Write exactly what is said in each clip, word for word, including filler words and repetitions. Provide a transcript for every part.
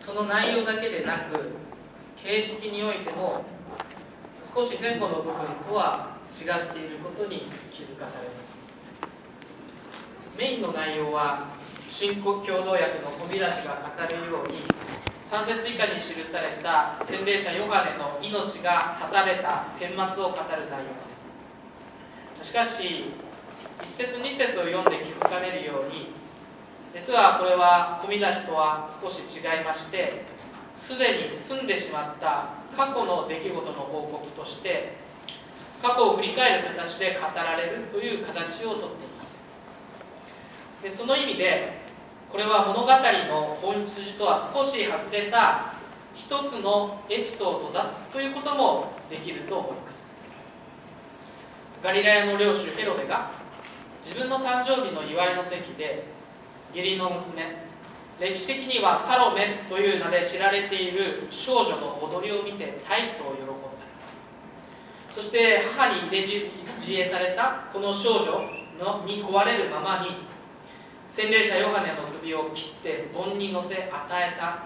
その内容だけでなく形式においても少し前後の部分とは違っていることに気づかされます。メインの内容は新共同訳の小見出しが語るようにさん節以下に記された洗礼者ヨハネの命が絶たれた顛末を語る内容です。しかしいち節に節を読んで気づかれるように、実はこれは小見出しとは少し違いまして、すでに済んでしまった過去の出来事の報告として過去を振り返る形で語られるという形をとっています。でその意味でこれは物語の本筋とは少し外れた一つのエピソードだということもできると思います。ガリラヤの領主ヘロデが自分の誕生日の祝いの席で義理の娘、歴史的にはサロメという名で知られている少女の踊りを見て大層喜んだ。そして母に入れ知恵されたこの少女のに壊れるままに洗礼者ヨハネの首を切って盆に乗せ与えたのであります。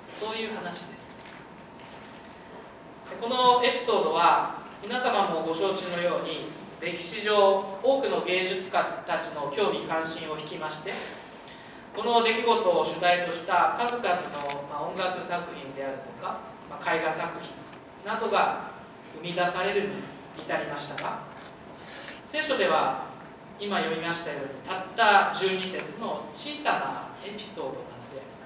そういう話です。このエピソードは皆様もご承知のように歴史上多くの芸術家たちの興味関心を引きまして、この出来事を主題とした数々の音楽作品であるとか絵画作品などが生み出されるに至りましたが、聖書では今読みましたようにたったじゅうに節の小さなエピソードなのであります。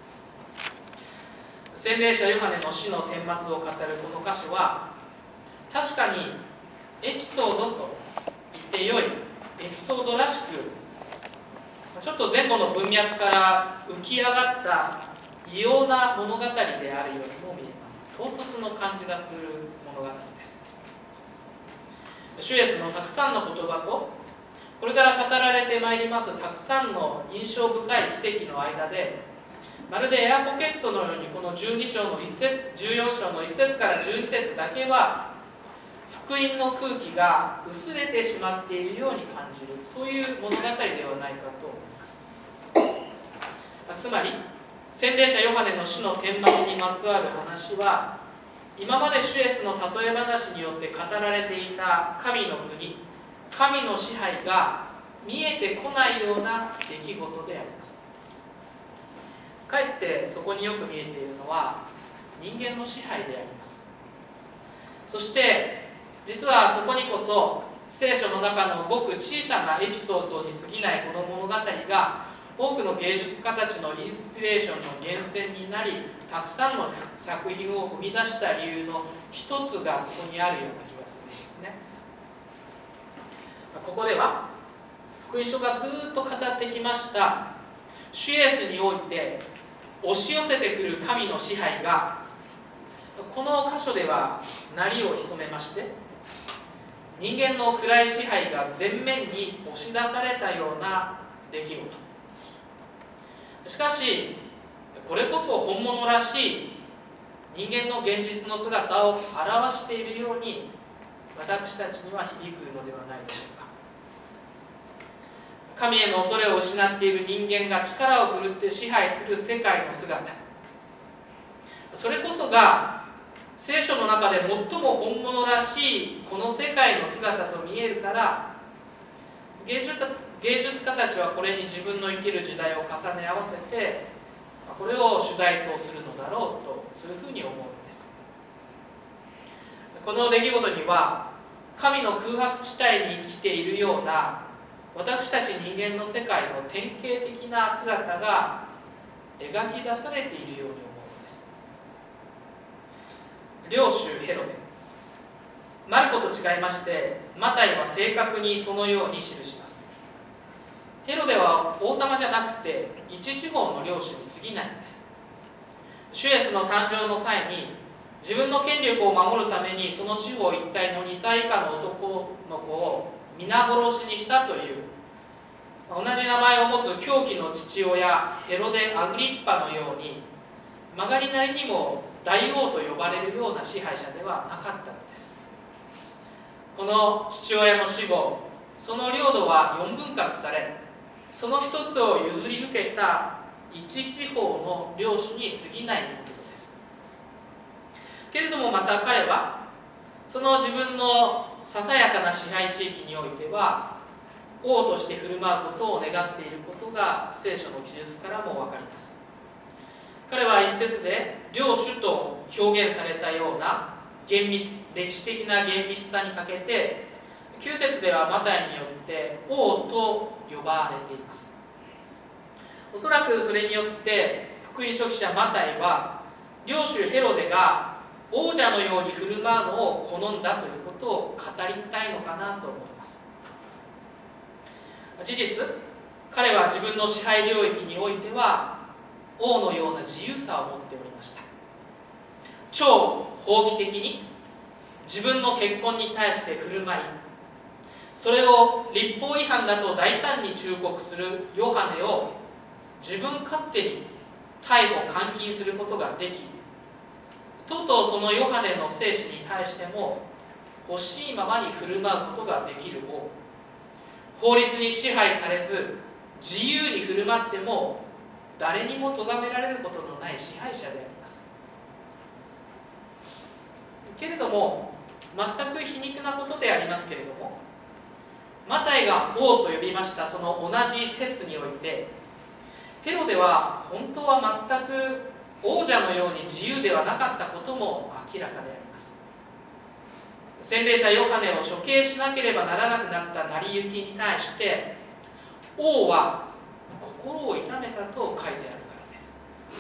洗礼者ヨハネの死の顛末を語るこの箇所は確かにエピソードと言ってよいエピソードらしく、ちょっと前後の文脈から浮き上がった異様な物語であるようにも見えます。唐突の感じがする物語です。主イエスのたくさんの言葉とこれから語られてまいりますたくさんの印象深い奇跡の間で、まるでエアポケットのようにこのじゅうに章のいち節じゅうよん章のいち節からじゅうに節だけは福音の空気が薄れてしまっているように感じる、そういう物語ではないかと思います。つまり洗礼者ヨハネの死の顛末にまつわる話は、今まで主イエスの例え話によって語られていた神の国、神の支配が見えてこないような出来事であります。かえってそこによく見えているのは人間の支配であります。そして実はそこにこそ聖書の中のごく小さなエピソードに過ぎないこの物語が多くの芸術家たちのインスピレーションの源泉になり、たくさんの作品を生み出した理由の一つがそこにあるような気がするんですね。ここでは福音書がずっと語ってきました主イエスにおいて押し寄せてくる神の支配がこの箇所では鳴りを潜めまして、人間の暗い支配が前面に押し出されたような出来事。しかしこれこそ本物らしい人間の現実の姿を表しているように私たちには響くのではないでしょうか。神への恐れを失っている人間が力を振るって支配する世界の姿、それこそが聖書の中で最も本物らしいこの世界の姿と見えるから、芸術芸術家たちはこれに自分の生きる時代を重ね合わせてこれを主題とするのだろうと、そういうふうに思うんです。この出来事には神の空白地帯に生きているような私たち人間の世界の典型的な姿が描き出されているように思うんです。領主ヘロデ、マルコと違いましてマタイは正確にそのように記します。ヘロデは王様じゃなくて一地方の領主に過ぎないんです。主イエスの誕生の際に自分の権力を守るためにその地方一帯のにさい以下の男の子を皆殺しにしたという同じ名前を持つ狂気の父親ヘロデ・アグリッパのように曲がりなりにも大王と呼ばれるような支配者ではなかったのです。この父親の死後、その領土は四分割され、その一つを譲り受けた一地方の領主に過ぎない男です。けれどもまた彼はその自分のささやかな支配地域においては王として振る舞うことを願っていることが聖書の記述からも分かります。彼は一節で領主と表現されたような厳密、歴史的な厳密さに欠けて、きゅう節ではマタイによって王と呼ばれています。おそらくそれによって福音書記者マタイは領主ヘロデが王者のように振る舞うのを好んだということを語りたいのかなと思います。事実、彼は自分の支配領域においては王のような自由さを持っておりました。超法規的に自分の結婚に対して振る舞い、それを律法違反だと大胆に忠告するヨハネを自分勝手に逮捕監禁することができ、とうとうそのヨハネの生死に対しても欲しいままに振る舞うことができる王、法律に支配されず自由に振る舞っても誰にも咎められることのない支配者であります。けれども全く皮肉なことでありますけれども、マタイが王と呼びましたその同じ説において、ヘロデは本当は全く王者のように自由ではなかったことも明らかであります。洗礼者ヨハネを処刑しなければならなくなった成り行きに対して王は心を痛めたと書いてあるからです。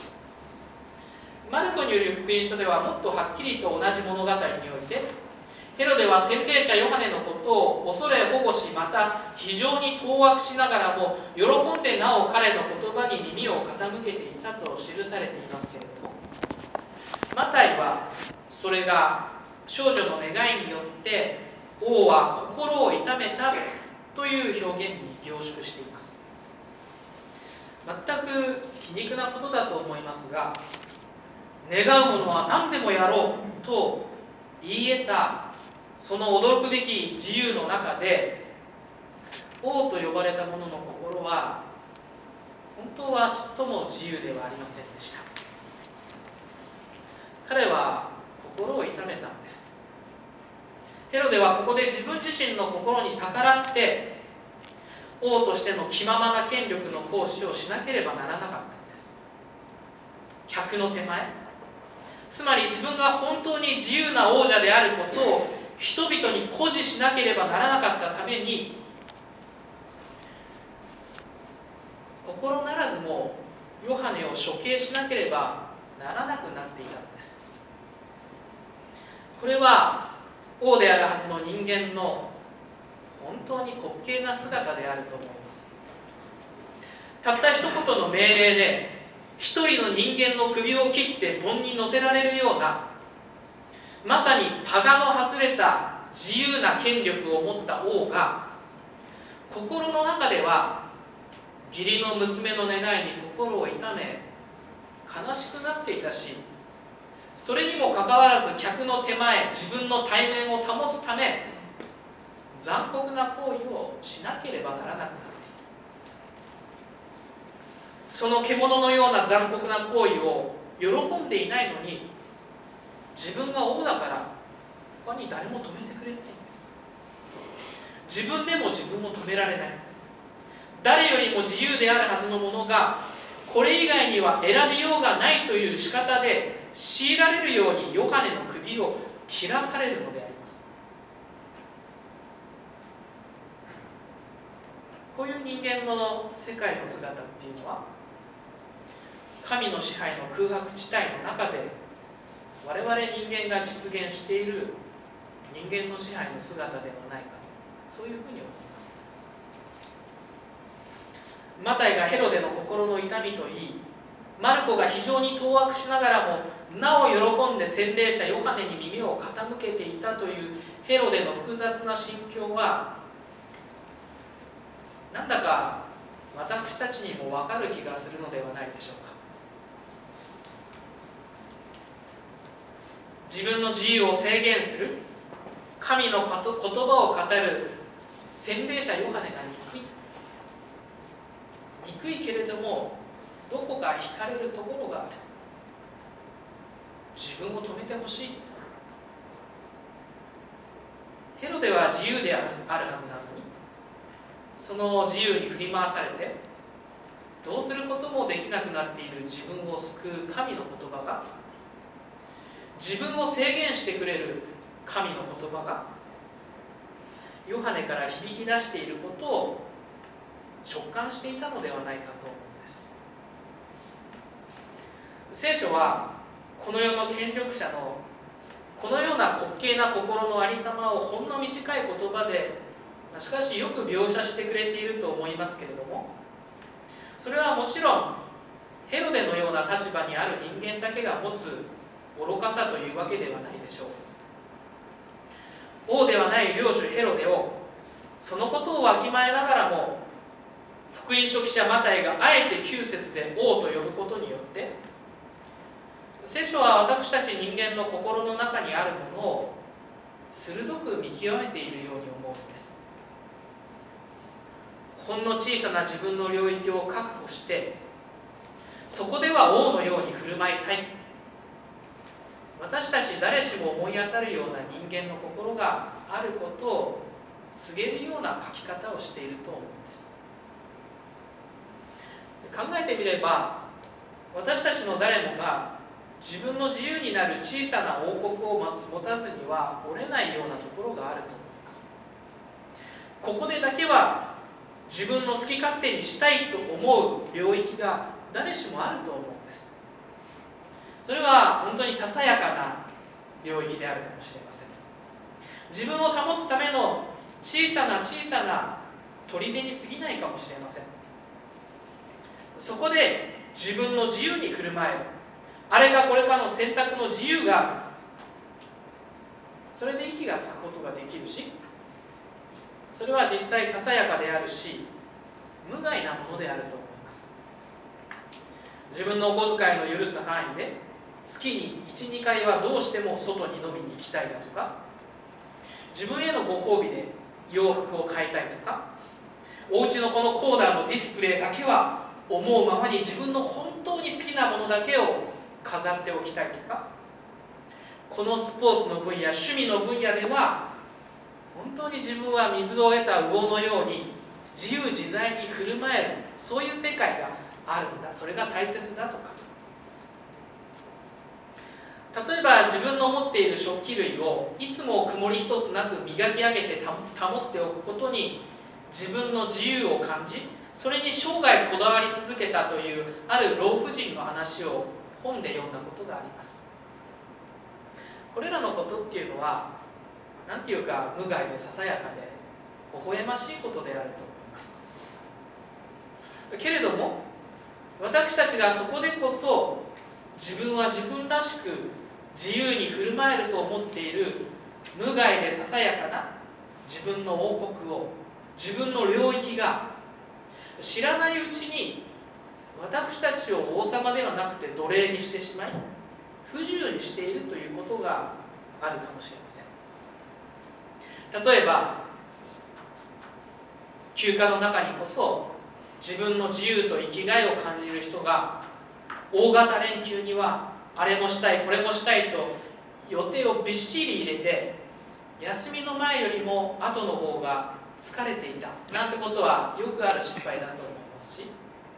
マルコによる福音書ではもっとはっきりと同じ物語において、ヘロデは洗礼者ヨハネのことを恐れ保護し、また非常に当惑しながらも喜んでなお彼の言葉に耳を傾けていたと記されていますけれども、マタイはそれが少女の願いによって王は心を痛めたという表現に凝縮しています。全く皮肉なことだと思いますが、願うものは何でもやろうと言い得たその驚くべき自由の中で、王と呼ばれた者の心は本当はちっとも自由ではありませんでした。彼は心を痛めたんです。ヘロデはここで自分自身の心に逆らって王としての気ままな権力の行使をしなければならなかったんです。客の手前、つまり自分が本当に自由な王者であることを人々に誇示しなければならなかったために、心ならずもヨハネを処刑しなければならなくなっていたのです。これは王であるはずの人間の本当に滑稽な姿であると思います。たった一言の命令で一人の人間の首を切って盆に乗せられるような、まさにタガの外れた自由な権力を持った王が、心の中では義理の娘の願いに心を痛め悲しくなっていたし、それにもかかわらず客の手前、自分の体面を保つため残酷な行為をしなければならなくなっている。その獣のような残酷な行為を喜んでいないのに、自分が王だから他に誰も止めてくれって言うんです。自分でも自分を止められない。誰よりも自由であるはずのものがこれ以外には選びようがないという仕方で強いられるようにヨハネの首を切らされるのであります。こういう人間の世界の姿っていうのは、神の支配の空白地帯の中で我々人間が実現している人間の支配の姿ではないか、そういうふうに思います。マタイがヘロデの心の痛みといい、マルコが非常に当惑しながらもなお喜んで洗礼者ヨハネに耳を傾けていたというヘロデの複雑な心境は、なんだか私たちにも分かる気がするのではないでしょうか。自分の自由を制限する神の言葉を語る洗礼者ヨハネが憎い憎いけれどもどこか惹かれるところがある。自分を止めてほしい。ヘロデは自由であるはずなのに、その自由に振り回されてどうすることもできなくなっている自分を救う神の言葉が、自分を制限してくれる神の言葉がヨハネから響き出していることを直感していたのではないかと思うんです。聖書はこの世の権力者のこのような滑稽な心のありさまをほんの短い言葉でしかしよく描写してくれていると思いますけれども、それはもちろんヘロデのような立場にある人間だけが持つ愚かさというわけではないでしょう。王ではない領主ヘロデをそのことをわきまえながらも、福音書記者マタイがあえてきゅう節で王と呼ぶことによって聖書は私たち人間の心の中にあるものを鋭く見極めているように思うんです。ほんの小さな自分の領域を確保して、そこでは王のように振る舞いたい。私たち誰しも思い当たるような人間の心があることを告げるような書き方をしていると思うんです。考えてみれば、私たちの誰もが自分の自由になる小さな王国を持たずには折れないようなところがあると思います。ここでだけは自分の好き勝手にしたいと思う領域が誰しもあると思うんです。それは本当にささやかな領域であるかもしれません。自分を保つための小さな小さな砦に過ぎないかもしれません。そこで自分の自由に振る舞え、あれかこれかの選択の自由がある。それで息がつくことができるし、それは実際ささやかであるし、無害なものであると思います。自分のお小遣いの許す範囲で月にいち、にかいはどうしても外に飲みに行きたいだとか、自分へのご褒美で洋服を買いたいとか、お家のこのコーナーのディスプレイだけは思うままに自分の本当に好きなものだけを飾っておきたいとか、このスポーツの分野、趣味の分野では本当に自分は水を得た魚のように自由自在に振る舞える、そういう世界があるんだ、それが大切だとか、例えば自分の持っている食器類をいつも曇り一つなく磨き上げて保っておくことに自分の自由を感じ、それに生涯こだわり続けたというある老婦人の話を本で読んだことがあります。これらのことっていうのは何ていうか無害でささやかで微笑ましいことであると思います。けれども私たちがそこでこそ自分は自分らしく自由に振る舞えると思っている無害でささやかな自分の王国を、自分の領域が知らないうちに私たちを王様ではなくて奴隷にしてしまい不自由にしているということがあるかもしれません。例えば休暇の中にこそ自分の自由と生きがいを感じる人が大型連休にはあれもしたいこれもしたいと予定をびっしり入れて、休みの前よりも後の方が疲れていたなんてことはよくある失敗だと思いますし、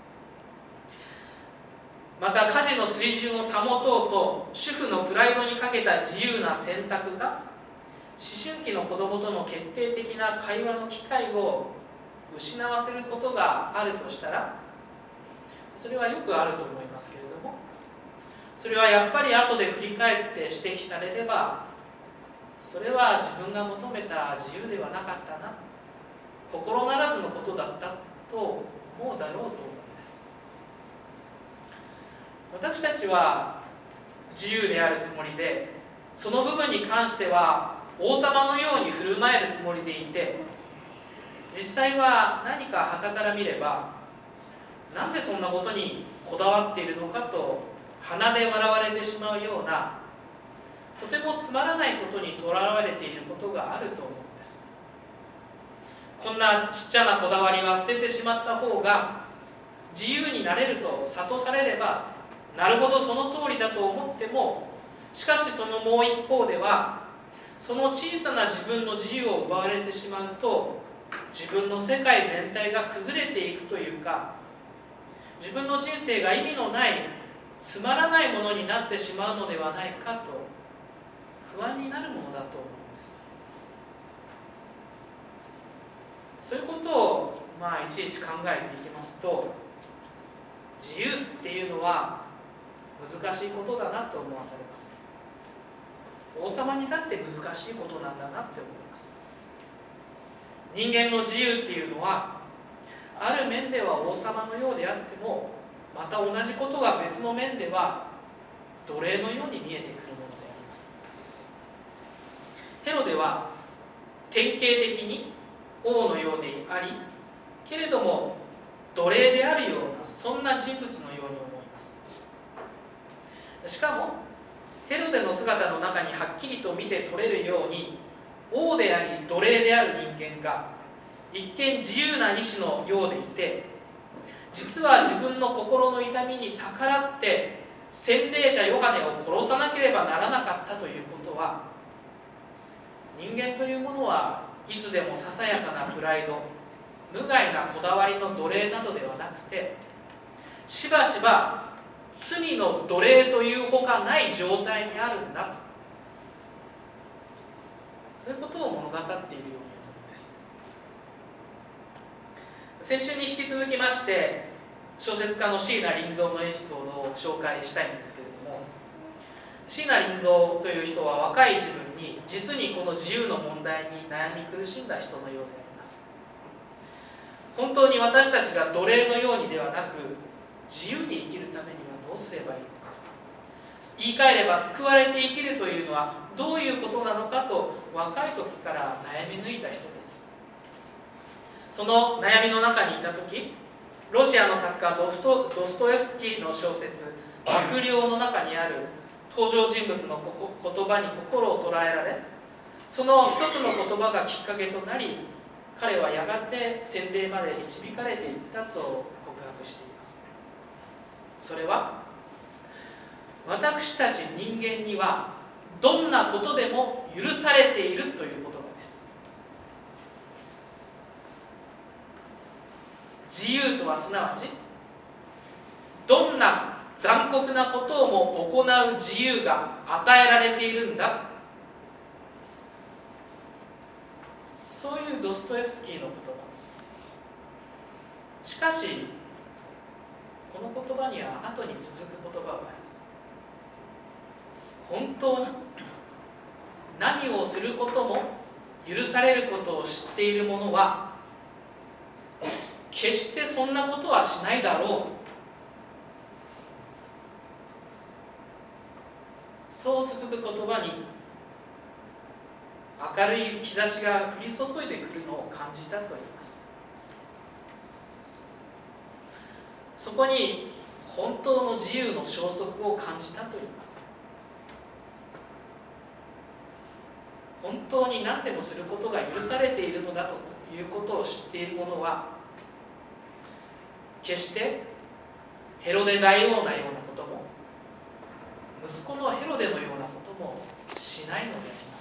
また家事の水準を保とうと主婦のプライドにかけた自由な選択が思春期の子供との決定的な会話の機会を失わせることがあるとしたら、それはよくあると思いますけれども、それはやっぱり後で振り返って指摘されれば、それは自分が求めた自由ではなかったな、心ならずのことだったと思うだろうと思うんです。私たちは自由であるつもりで、その部分に関しては王様のように振る舞えるつもりでいて、実際は何か傍から見ればなんでそんなことにこだわっているのかと鼻で笑われてしまうような、とてもつまらないことにとらわれていることがあると思うんです。こんなちっちゃなこだわりは捨ててしまった方が自由になれると諭されれば、なるほどその通りだと思っても、しかしそのもう一方では、その小さな自分の自由を奪われてしまうと、自分の世界全体が崩れていくというか、自分の人生が意味のないつまらないものになってしまうのではないかと不安になるものだと思うんです。そういうことを、まあ、いちいち考えていきますと、自由っていうのは難しいことだなと思わされます。王様にだって難しいことなんだなって思います。人間の自由っていうのは、ある面では王様のようであっても、また同じことが別の面では奴隷のように見えてくるものであります。ヘロデは典型的に王のようであり、けれども奴隷であるような、そんな人物のように思います。しかもヘロデの姿の中にはっきりと見て取れるように、王であり奴隷である人間が一見自由な意志のようでいて、実は自分の心の痛みに逆らって洗礼者ヨハネを殺さなければならなかったということは、人間というものはいつでもささやかなプライド、無害なこだわりの奴隷などではなくて、しばしば罪の奴隷というほかない状態にあるんだと、そういうことを物語っているように思うんです。先週に引き続きまして、小説家の椎名林蔵のエピソードを紹介したいんですけれども、椎名林蔵という人は若い自分に実にこの自由の問題に悩み苦しんだ人のようであります。本当に私たちが奴隷のようにではなく、自由に生きるためにはどうすればいいのか、言い換えれば救われて生きるというのはどういうことなのかと、若い時から悩み抜いた人です。その悩みの中にいた時、ロシアの作家ドスト、ドストエフスキーの小説「悪霊」の中にある登場人物の言葉に心を捉えられ、その一つの言葉がきっかけとなり、彼はやがて洗礼まで導かれていったと告白しています。それは、私たち人間にはどんなことでも許されているという言葉です。自由とはすなわち、どんな残酷なことをも行う自由が与えられているんだ、そういうドストエフスキーの言葉。しかしこの言葉には後に続く言葉がある。本当に何をすることも許されることを知っている者は、決してそんなことはしないだろう、そう続く言葉に明るい日差しが降り注いでくるのを感じたと言います。そこに本当の自由の消息を感じたと言います。本当に何でもすることが許されているのだということを知っている者は、決してヘロデ大王なようなことも、息子のヘロデのようなこともしないのであります。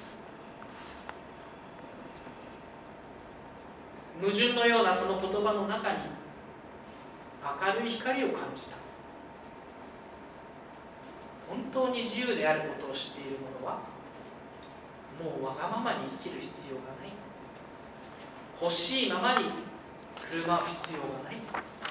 矛盾のようなその言葉の中に明るい光を感じた。本当に自由であることを知っている者は、もうわがままに生きる必要がない、欲しいままに振る舞う必要がない。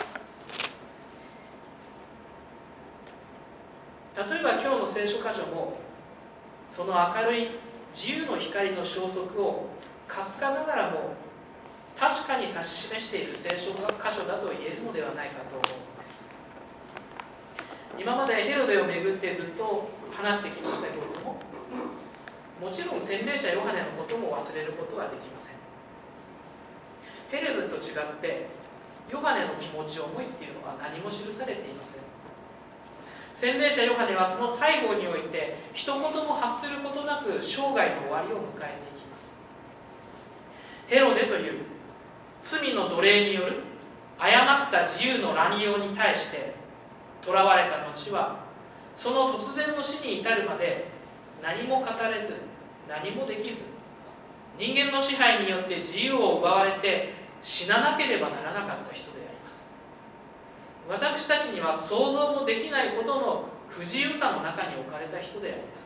例えば今日の聖書箇所も、その明るい自由の光の消息をかすかながらも確かに指し示している聖書箇所だと言えるのではないかと思います。今までヘロデをめぐってずっと話してきましたけれども、もちろん洗礼者ヨハネのことも忘れることはできません。ヘロデと違ってヨハネの気持ち、思いっていうのは何も記されていません。洗礼者ヨハネはその最後において一言も発することなく生涯の終わりを迎えていきます。ヘロデという罪の奴隷による誤った自由の乱用に対して囚われた後は、その突然の死に至るまで何も語れず何もできず、人間の支配によって自由を奪われて死ななければならなかった人であります。私たちには想像もできないほどの不自由さの中に置かれた人であります。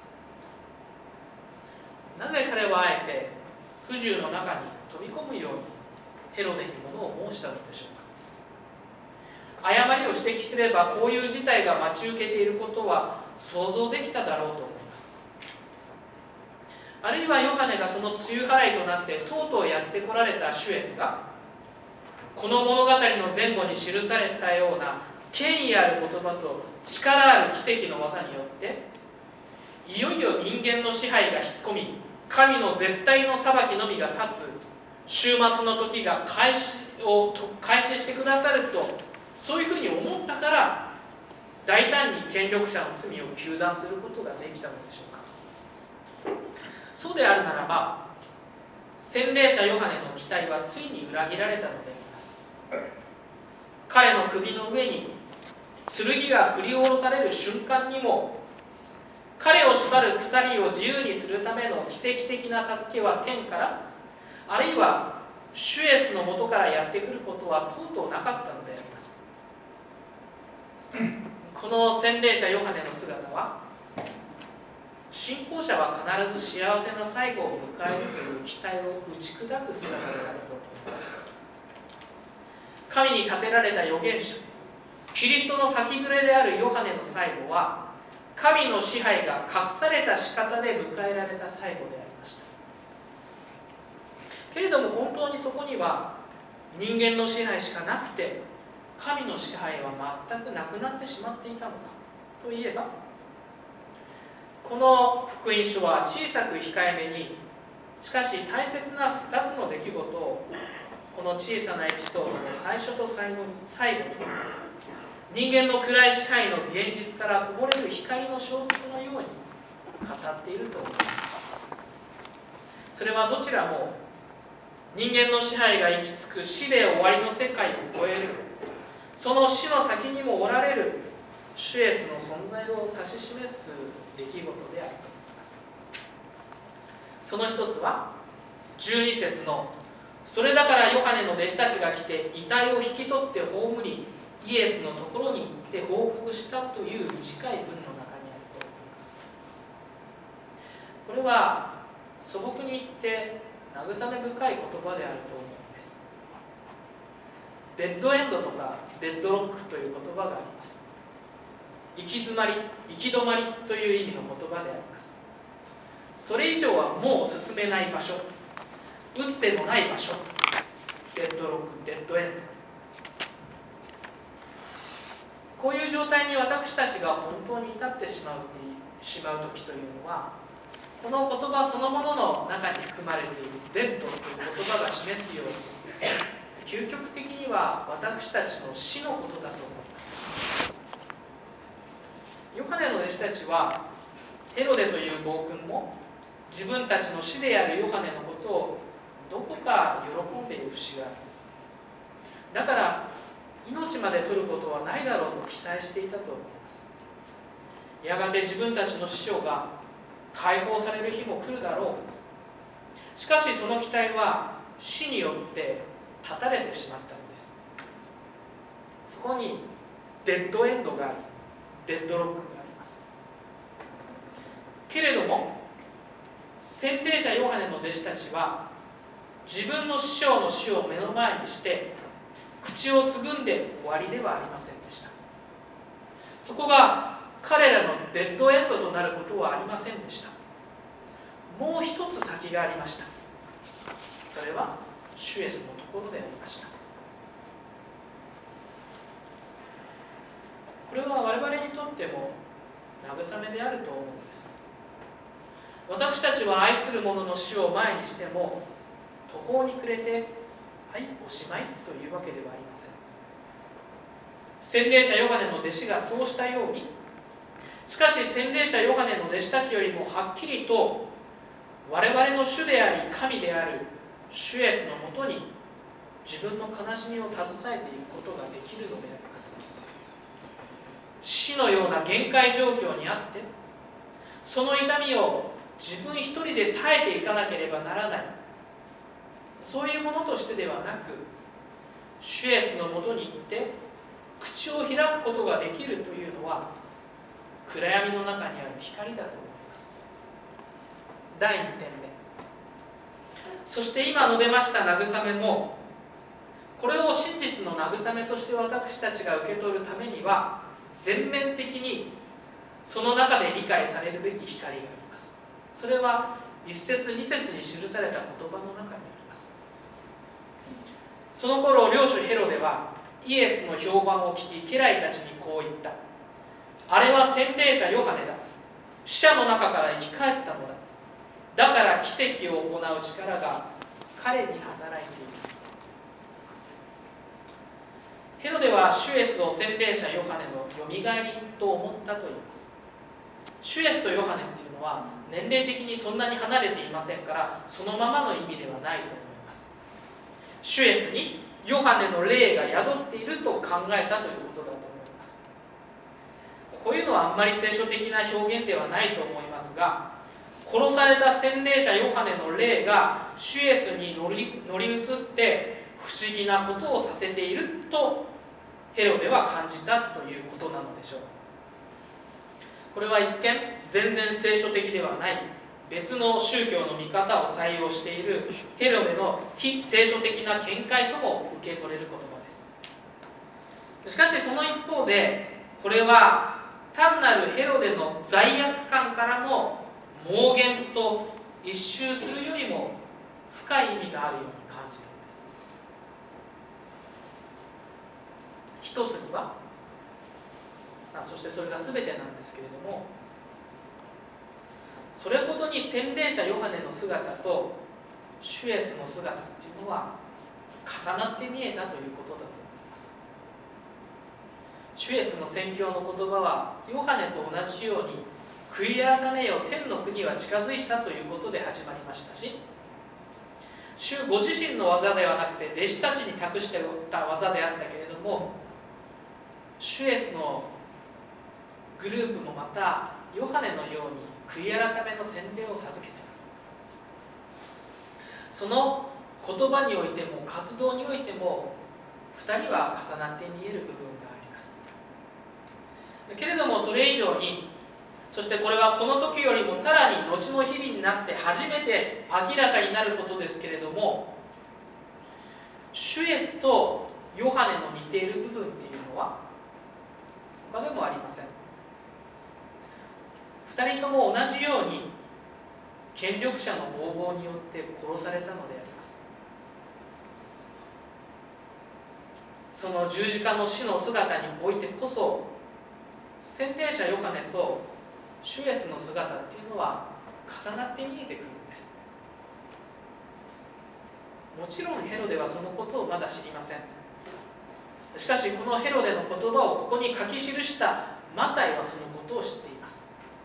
なぜ彼はあえて不自由の中に飛び込むようにヘロデに物を申したのでしょうか。誤りを指摘すれば、こういう事態が待ち受けていることは想像できただろうと思います。あるいはヨハネがその梅雨払いとなってとうとうやってこられた主イエスが、この物語の前後に記されたような権威ある言葉と力ある奇跡の技によって、いよいよ人間の支配が引っ込み、神の絶対の裁きのみが立つ終末の時が開始を開始してくださると、そういうふうに思ったから大胆に権力者の罪を糾弾することができたのでしょうか。そうであるならば、洗礼者ヨハネの期待はついに裏切られたのであります。彼の首の上に剣が振り下ろされる瞬間にも、彼を縛る鎖を自由にするための奇跡的な助けは天から、あるいは主イエスのもとからやってくることはとうとうなかったのであります。この洗礼者ヨハネの姿は、信仰者は必ず幸せな最後を迎えるという期待を打ち砕く姿であると思います。神に立てられた預言者、キリストの先暮れであるヨハネの最後は、神の支配が隠された仕方で迎えられた最後でありました。けれども本当にそこには人間の支配しかなくて、神の支配は全くなくなってしまっていたのかといえば、この福音書は小さく控えめに、しかし大切なふたつの出来事をこの小さなエピソードの最初と最後に最後に人間の暗い支配の現実からこぼれる光の消息のように語っていると思います。それはどちらも人間の支配が行き着く死で終わりの世界を超える、その死の先にもおられる主イエスの存在を指し示す出来事であると思います。その一つはじゅうに節の、それだからヨハネの弟子たちが来て遺体を引き取って葬り、イエスのところに行って報告したという短い文の中にあると思います。これは素朴に言って慰め深い言葉であると思うんです。デッドエンドとかデッドロックという言葉があります。行き詰まり、行き止まりという意味の言葉であります。それ以上はもう進めない場所、打つ手のない場所、デッドロック、デッドエンド。こういう状態に私たちが本当に至ってしまうしまう時というのは、この言葉そのものの中に含まれているデッドという言葉が示すように、究極的には私たちの死のことだと思います。ヨハネの弟子たちはヘロデという暴君も自分たちの師であるヨハネのことをどこか喜んでいる節がある。だから命まで取ることはないだろうと期待していたと思います。やがて自分たちの師匠が解放される日も来るだろう。しかしその期待は死によって断たれてしまったのです。そこにデッドエンドがあり、デッドロックがあります。けれども洗礼者ヨハネの弟子たちは自分の師匠の死を目の前にして口をつぐんで終わりではありませんでした。そこが彼らのデッドエンドとなることはありませんでした。もう一つ先がありました。それは主イエスのところでありました。これは我々にとっても慰めであると思うんです。私たちは愛する者の死を前にしても途方に暮れてはいおしまいというわけではありません。洗礼者ヨハネの弟子がそうしたように、しかし洗礼者ヨハネの弟子たちよりもはっきりと我々の主であり神である主イエスのもとに自分の悲しみを携えていくことができるのであります。死のような限界状況にあって、その痛みを自分一人で耐えていかなければならない、そういうものとしてではなく、主イエスのもとに行って口を開くことができるというのは、暗闇の中にある光だと思います。だいにてんめ、そして今述べました慰めも、これを真実の慰めとして私たちが受け取るためには、全面的にその中で理解されるべき光があります。それはいっ節に節に記された言葉の中にあります。その頃領主ヘロデはイエスの評判を聞き、家来たちにこう言った。あれは洗礼者ヨハネだ。死者の中から生き返ったのだ。だから奇跡を行う力が彼に働いている。ヘロデは主イエスを洗礼者ヨハネのよみがえりと思ったと言います。主イエスとヨハネっていうのは年齢的にそんなに離れていませんから、そのままの意味ではないと思います。主イエスにヨハネの霊が宿っていると考えたということだと思います。こういうのはあんまり聖書的な表現ではないと思いますが、殺された洗礼者ヨハネの霊が主イエスに乗り、乗り移って不思議なことをさせているとヘロデは感じたということなのでしょう。これは一見全然聖書的ではない別の宗教の見方を採用しているヘロデの非聖書的な見解とも受け取れる言葉です。しかしその一方で、これは単なるヘロデの罪悪感からの妄言と一蹴するよりも深い意味があるように感じるんです。一つには、そしてそれが全てなんですけれども、それほどに洗礼者ヨハネの姿と主イエスの姿っていうのは重なって見えたということだと思います。主イエスの宣教の言葉はヨハネと同じように、悔い改めよ天の国は近づいたということで始まりましたし、主ご自身の技ではなくて弟子たちに託しておった技であったけれども、主イエスのグループもまたヨハネのように悔い改めの洗礼を授けた。その言葉においても活動においてもふたりは重なって見える部分があります。けれどもそれ以上に、そしてこれはこの時よりもさらに後の日々になって初めて明らかになることですけれども、主イエスとヨハネの似ている部分っていうのは他でもありません。二人とも同じように権力者の横暴によって殺されたのであります。その十字架の死の姿においてこそ、洗礼者ヨハネと主イエスの姿っていうのは重なって見えてくるんです。もちろんヘロデはそのことをまだ知りません。しかしこのヘロデの言葉をここに書き記したマタイはそのことを知っています。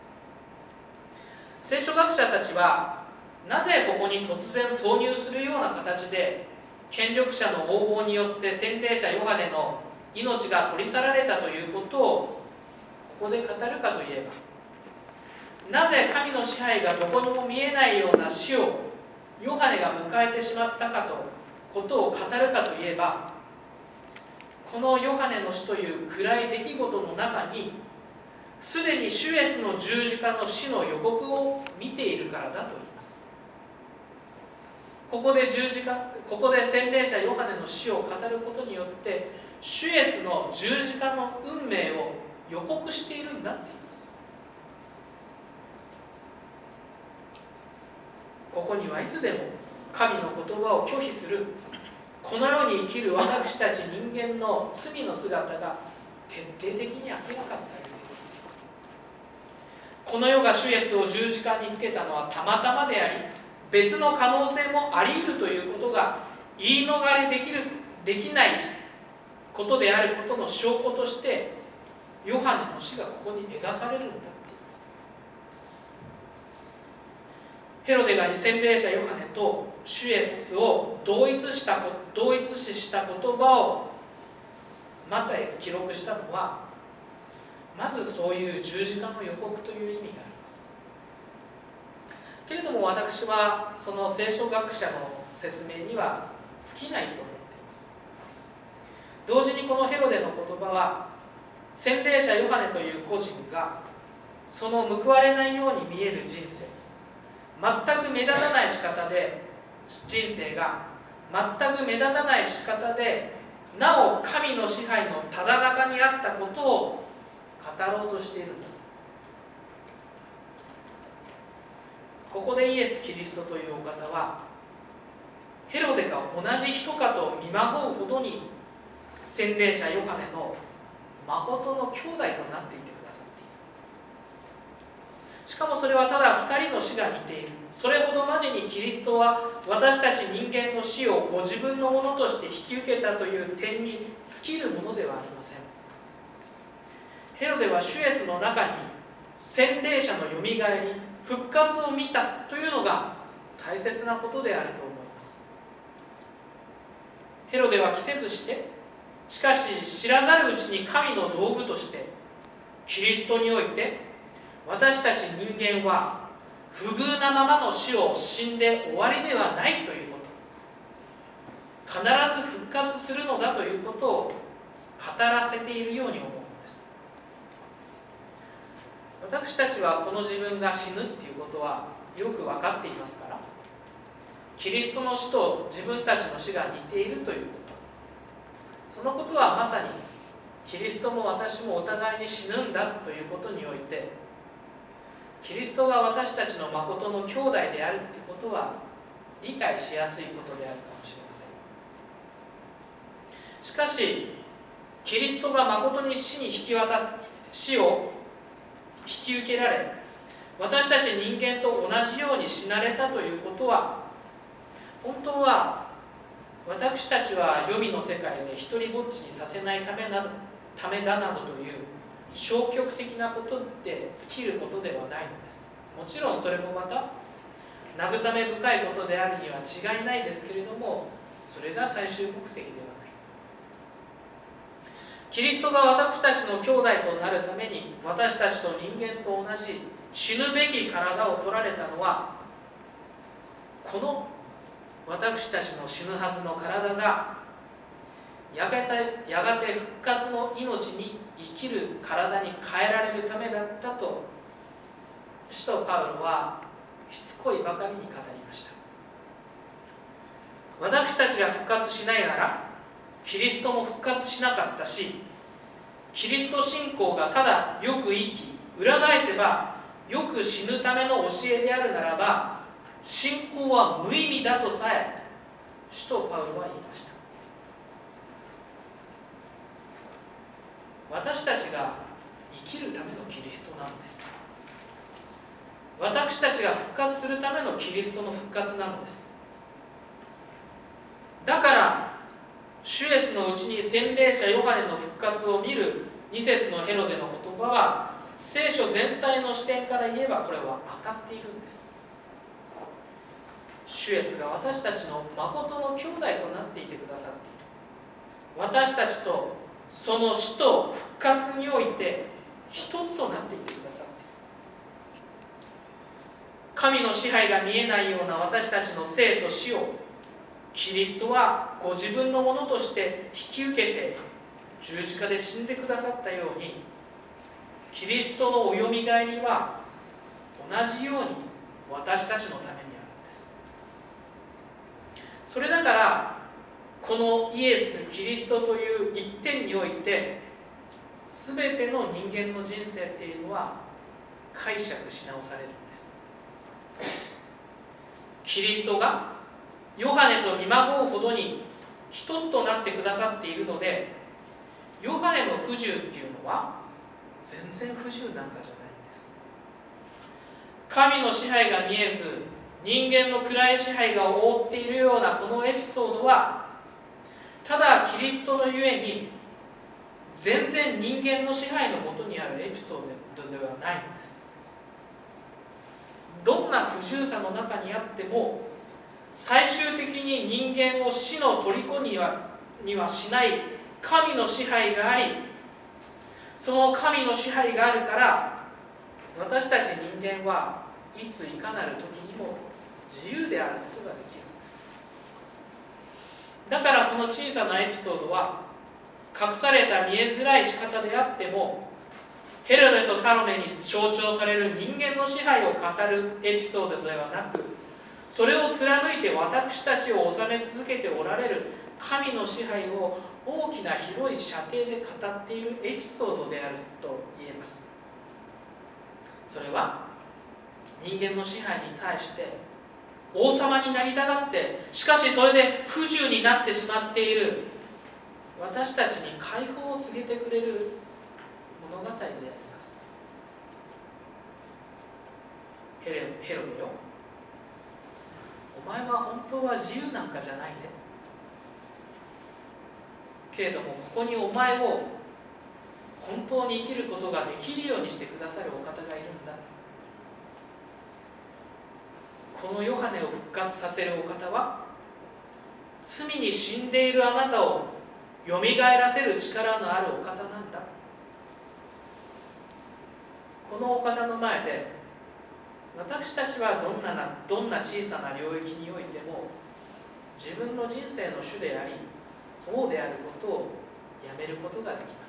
聖書学者たちはなぜここに突然挿入するような形で権力者の横暴によって洗礼者ヨハネの命が取り去られたということをここで語るかといえば、なぜ神の支配がどこにも見えないような死をヨハネが迎えてしまったかとことを語るかといえば、このヨハネの死という暗い出来事の中にすでに主イエスの十字架の死の予告を見ているからだと言います。ここで十字架、ここで洗礼者ヨハネの死を語ることによって主イエスの十字架の運命を予告しているんだって言います。ここにはいつでも神の言葉を拒否するこの世に生きる私たち人間の罪の姿が徹底的に明らかにされている。この世が主イエスを十字架につけたのはたまたまであり、別の可能性もあり得るということが言い逃れできる、できないことであることの証拠としてヨハネの死がここに描かれるんだって言います。 ヘロデが洗礼者ヨハネと主イエスを同一した同一視した言葉をマタイが記録したのは、まずそういう十字架の予告という意味があります。けれども私はその聖書学者の説明には尽きないと思っています。同時にこのヘロデの言葉は、洗礼者ヨハネという個人がその報われないように見える人生、全く目立たない仕方で人生が全く目立たない仕方でなお神の支配のただ中にあったことを語ろうとしているんだと。ここでイエス・キリストというお方は、ヘロデが同じ人かと見まごうほどに洗礼者ヨハネの誠の兄弟となっていてくださっている。しかもそれはただふたりの死が似ている。それほどまでにキリストは私たち人間の死をご自分のものとして引き受けたという点に尽きるものではありません。ヘロデは主イエスの中に洗礼者のよみがえり、復活を見たというのが大切なことであると思います。ヘロデは期せずして、しかし知らざるうちに神の道具としてキリストにおいて私たち人間は不遇なままの死を死んで終わりではないということ、必ず復活するのだということを語らせているように思うのです。私たちはこの自分が死ぬっていうことはよく分かっていますから、キリストの死と自分たちの死が似ているということ、そのことはまさにキリストも私もお互いに死ぬんだということにおいて、キリストが私たちの誠の兄弟であるということは理解しやすいことであるかもしれません。しかしキリストが誠に死に引き渡す死を引き受けられ、私たち人間と同じように死なれたということは、本当は私たちは黄泉の世界で一りぼっちにさせないためなどためだなどという消極的なことで尽きることではないのです。もちろんそれもまた慰め深いことであるには違いないですけれども、それが最終目的ではない。キリストが私たちの兄弟となるために私たちと人間と同じ死ぬべき体を取られたのは、この私たちの死ぬはずの体がやがて、やがて復活の命に生きる体に変えられるためだったと使徒パウロはしつこいばかりに語りました。私たちが復活しないならキリストも復活しなかったし、キリスト信仰がただよく生き、裏返せばよく死ぬための教えであるならば、信仰は無意味だとさえ使徒パウロは言いました。私たちが生きるためのキリストなのです。私たちが復活するためのキリストの復活なのです。だから主イエスのうちに洗礼者ヨハネの復活を見るに節のヘロデの言葉は、聖書全体の視点から言えばこれは当たっているんです。主イエスが私たちの誠の兄弟となっていてくださっている。私たちとその死と復活において一つとなっていてくださっている。神の支配が見えないような私たちの生と死をキリストはご自分のものとして引き受けて十字架で死んでくださったように、キリストのおよみがえりは同じように私たちのためにあるんです。それだからこのイエス・キリストという一点において、全ての人間の人生っていうのは解釈し直されるんです。キリストがヨハネと見まごうほどに一つとなってくださっているので、ヨハネの不自由っていうのは全然不自由なんかじゃないんです。神の支配が見えず人間の暗い支配が覆っているようなこのエピソードは、ただキリストのゆえに全然人間の支配のもとにあるエピソードではないんです。どんんな不自由さの中にあっても、最終的に人間を死の虜には、にはしない神の支配があり、その神の支配があるから、私たち人間はいついかなる時にも自由であることができるんです。だからこの小さなエピソードは、隠された見えづらい仕方であっても、ヘロデとサロメに象徴される人間の支配を語るエピソードではなく、それを貫いて私たちを治め続けておられる神の支配を大きな広い射程で語っているエピソードであると言えます。それは人間の支配に対して王様になりたがって、しかしそれで不自由になってしまっている私たちに解放を告げてくれる物語であります。ヘレヘロデよ、お前は本当は自由なんかじゃないね。けれどもここにお前を本当に生きることができるようにしてくださるお方がいるんだ。このヨハネを復活させるお方は、罪に死んでいるあなたをよみがえらせる力のあるお方なんだ。このお方の前で、私たちはどんなな、どんな小さな領域においても自分の人生の主であり王であることをやめることができます。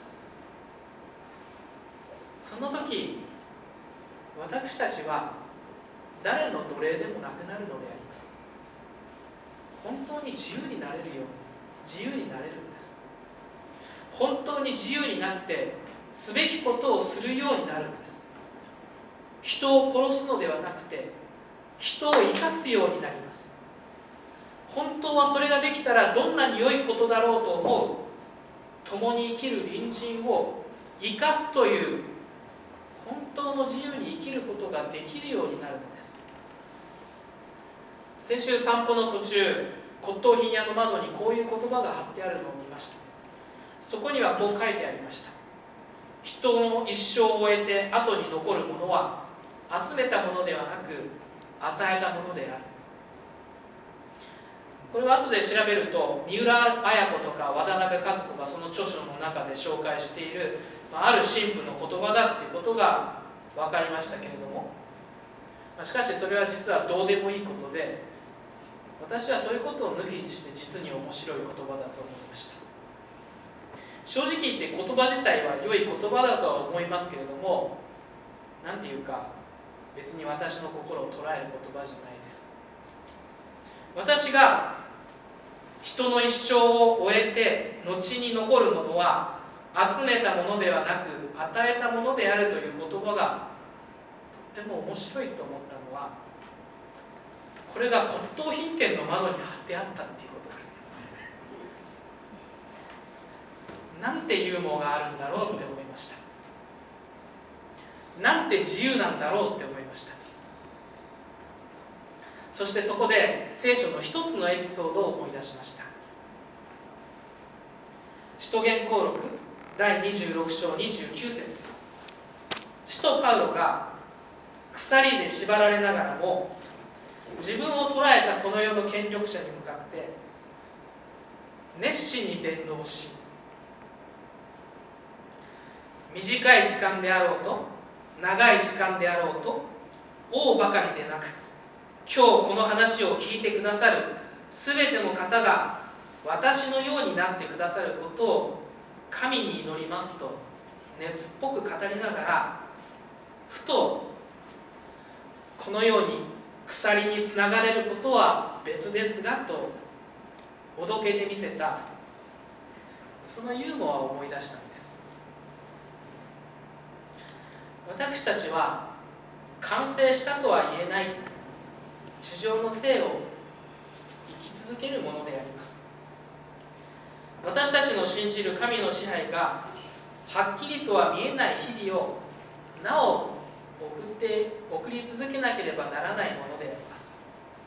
その時、私たちは誰の奴隷でもなくなるのであります。本当に自由になれるように、自由になれるんです。本当に自由になってすべきことをするようになるんです。人を殺すのではなくて、人を生かすようになります。本当はそれができたらどんなに良いことだろうと思う、共に生きる隣人を生かすという本当の自由に生きることができるようになるのです。先週散歩の途中、骨董品屋の窓にこういう言葉が貼ってあるのを見ました。そこにはこう書いてありました。人の一生を終えて後に残るものは集めたものではなく与えたものである。これは後で調べると、三浦綾子とか渡辺和子がその著書の中で紹介しているある神父の言葉だということが分かりましたけれども、しかしそれは実はどうでもいいことで、私はそういうことを抜きにして実に面白い言葉だと思いました。正直言って言葉自体は良い言葉だとは思いますけれども、なんていうか別に私の心を捉える言葉じゃないです。私が人の一生を終えて後に残るものは集めたものではなく与えたものであるという言葉がとっても面白いと思ったのは、これが骨董品店の窓に貼ってあったっていうことです。なんてユーモアがあるんだろうって思いました。なんて自由なんだろうって思いました。そしてそこで聖書の一つのエピソードを思い出しました。使徒言行録だいにじゅうろく章にじゅうきゅう節、使徒パウロが鎖で縛られながらも自分を捕らえたこの世の権力者に向かって熱心に伝道し、短い時間であろうと長い時間であろうと王ばかりでなく、今日この話を聞いてくださるすべての方が私のようになってくださることを神に祈りますと熱っぽく語りながら、ふとこのように鎖につながれることは別ですがとおどけてみせた、そのユーモアを思い出したんです。私たちは完成したとは言えない地上の生を生き続けるものであります。私たちの信じる神の支配がはっきりとは見えない日々をなお送って送り続けなければならないものであります。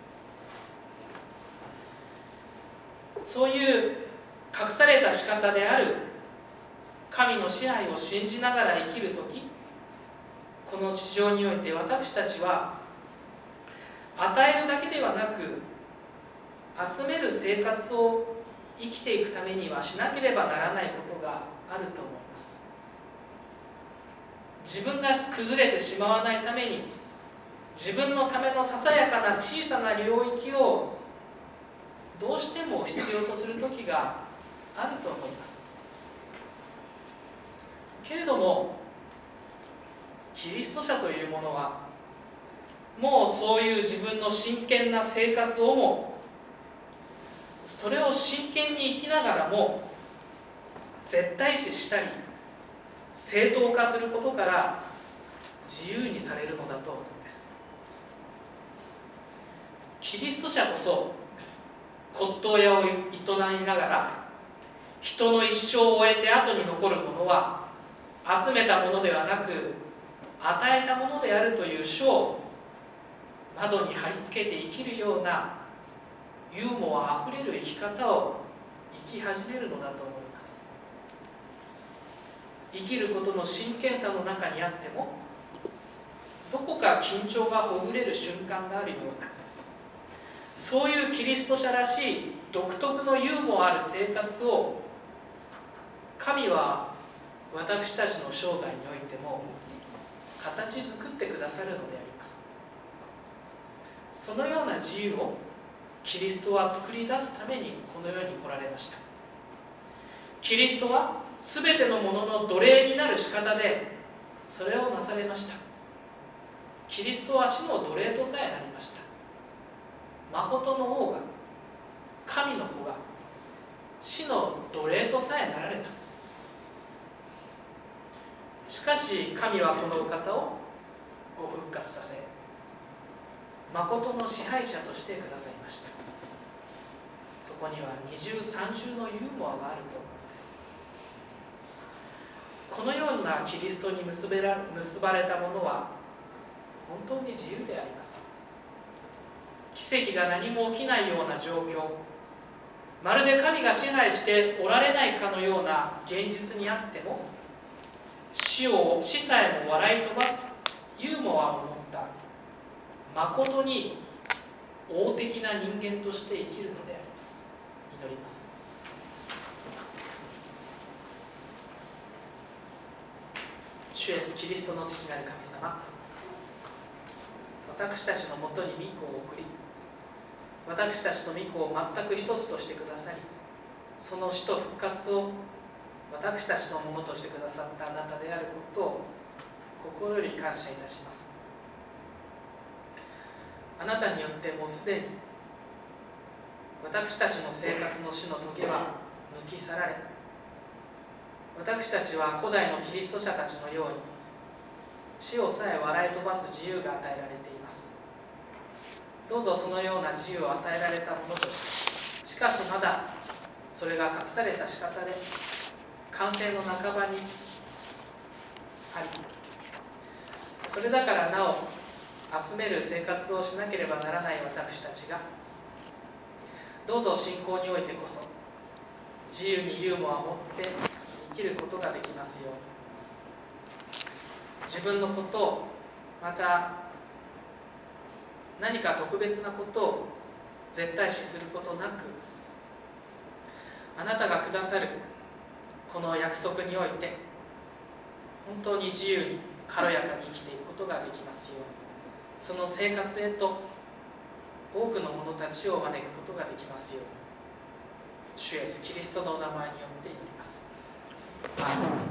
そういう隠された仕方である神の支配を信じながら生きるとき、この地上において私たちは与えるだけではなく集める生活を生きていくためにはしなければならないことがあると思います。自分が崩れてしまわないために、自分のためのささやかな小さな領域をどうしても必要とする時があると思います。けれどもキリスト者というものはもうそういう自分の真剣な生活をもそれを真剣に生きながらも絶対視したり正当化することから自由にされるのだと思うんです。キリスト者こそ骨董屋を営みながら人の一生を終えて後に残るものは集めたものではなく与えたものであるという書を窓に貼り付けて生きるようなユーモアあふれる生き方を生き始めるのだと思います。生きることの真剣さの中にあってもどこか緊張がほぐれる瞬間があるような、そういうキリスト者らしい独特のユーモアある生活を神は私たちの生涯においても形作ってくださるのであります。そのような自由をキリストは作り出すためにこの世に来られました。キリストは全てのものの奴隷になる仕方でそれをなされました。キリストは死の奴隷とさえなりました。誠の王が、神の子が死の奴隷とさえなられた。しかし神はこのお方をご復活させ、誠の支配者としてくださいました。そこには二重三重のユーモアがあると思うんです。このようなキリストに結べら結ばれたものは本当に自由であります。奇跡が何も起きないような状況、まるで神が支配しておられないかのような現実にあっても、死を死さえも笑い飛ばすユーモアを持った誠に王的な人間として生きるのであります。祈ります。主イエスキリストの父なる神様、私たちのもとに御子を送り、私たちの御子を全く一つとしてくださり、その死と復活を私たちのものとしてくださったあなたであることを心より感謝いたします。あなたによってもうすでに私たちの生活の死の棘は抜き去られ、私たちは古代のキリスト者たちのように死をさえ笑い飛ばす自由が与えられています。どうぞそのような自由を与えられたものとして、しかしまだそれが隠された仕方で完成の半ばにあり、それだからなお集める生活をしなければならない私たちが、どうぞ信仰においてこそ自由にユーモアを持って生きることができますように。自分のことを、また何か特別なことを絶対視することなく、あなたがくださるこの約束において本当に自由に軽やかに生きていくことができますように。その生活へと多くの者たちを招くことができますように。主イエスキリストのお名前によって祈ります。アーメン。